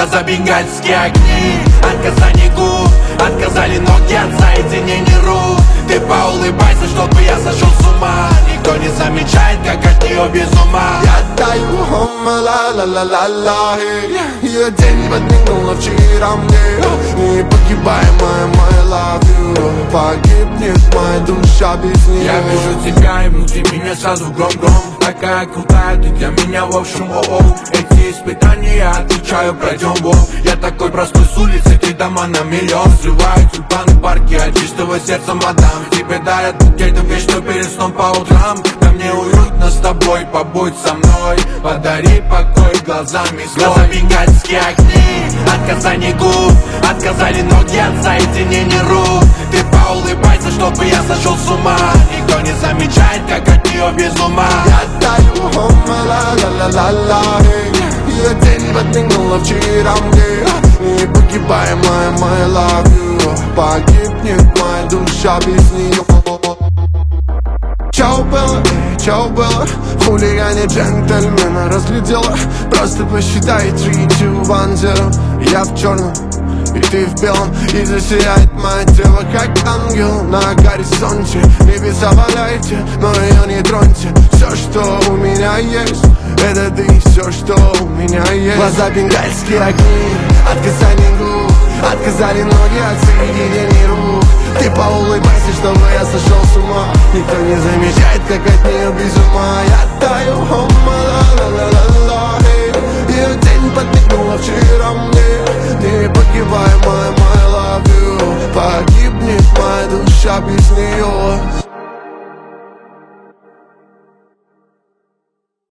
Глаза бенгальские огни, отказание губ, отказали ноги от соединений рук. Ты поулыбайся, чтобы я сошел с ума. Никто не замечает, как от нее без ума. Я даю ла-ла-ла-ла-ла. Ее день подмигнула вчера мне. Непогибаемая my love you. Погибнет моя душа без нее. Я вижу тебя и внутри меня сразу гром-гром. Такая крутая, ты для меня в общем о-о. Эти испытания я отвечаю, пройдем в. Я такой простой с улицы, ты дома на миллион. Срываю тюльпаны, парки от чистого сердца мадам. Тебе дарят букетом вечную перед сном по утрам. Да мне уютно с тобой, побудь со мной. Подари покой глазами свой. Глаза бенгальские огни, отказание губ, отказали ноги от соединений рук. Ты поулыбайся, чтобы я сошел с ума. Никто не замечает, как от нее без ума. Я даю ла-ла-ла-ла-ла. Ее день подмигнула вчера мне. Непогибаемая my love you. Погибнет моя душа без нее. Чао, Белла, чао, Белла. Хулигане джентльмена разглядела. Просто посчитай 3, 2, 1, 0. Я в черном, и ты в белом. И засияет мое тело, как ангел на горизонте. Небеса валяйте, но ее не троньте. Все, что у меня есть, это ты, все, что у меня есть. Глаза бенгальские огни, отказали губ, отказали ноги от соединений рук. Ты поулыбайся, чтобы я сошел с ума. Никто не замечает, как от нее без ума. Я таю, ла-ла-ла-ла-ла. Ее день подмигнула вчера мне. Непогибаемая my love you. Погибнет моя душа без нее.